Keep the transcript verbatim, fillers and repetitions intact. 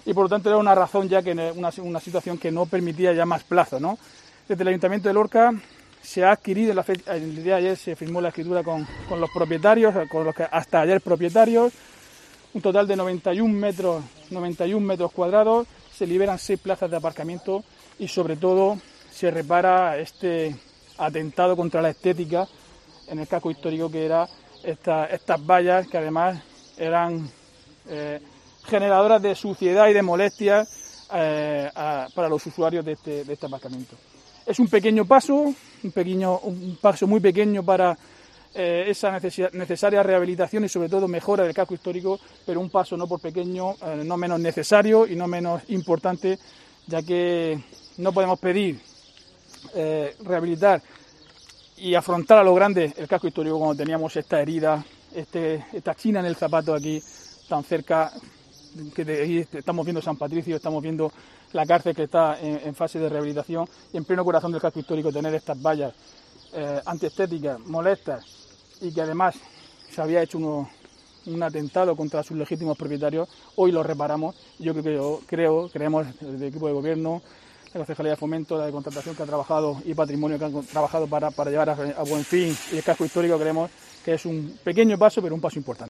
y por lo tanto era una razón ya que una, una situación que no permitía ya más plazo, ¿no? Desde el Ayuntamiento de Lorca se ha adquirido, la fecha, el día de ayer se firmó la escritura con, con los propietarios, con los que hasta ayer propietarios, un total de noventa y un metros, noventa y un metros cuadrados, se liberan seis plazas de aparcamiento y sobre todo se repara este atentado contra la estética en el casco histórico que era esta, estas vallas que además eran eh, generadoras de suciedad y de molestias eh, a, para los usuarios de este, de este aparcamiento. Es un pequeño paso, un, pequeño, un paso muy pequeño para eh, esa necesaria rehabilitación y sobre todo mejora del casco histórico, pero un paso no por pequeño, eh, no menos necesario y no menos importante, ya que no podemos pedir eh, rehabilitar y afrontar a lo grande el casco histórico cuando teníamos esta herida, este, esta china en el zapato aquí tan cerca, que de ahí estamos viendo San Patricio, estamos viendo la cárcel que está en, en fase de rehabilitación y en pleno corazón del casco histórico tener estas vallas eh, antiestéticas, molestas y que además se había hecho uno, un atentado contra sus legítimos propietarios, hoy lo reparamos. Yo creo, creo creemos el equipo de gobierno, la Concejalía de Fomento, la de Contratación que ha trabajado y Patrimonio que han trabajado para, para llevar a, a buen fin y el casco histórico, creemos que es un pequeño paso pero un paso importante.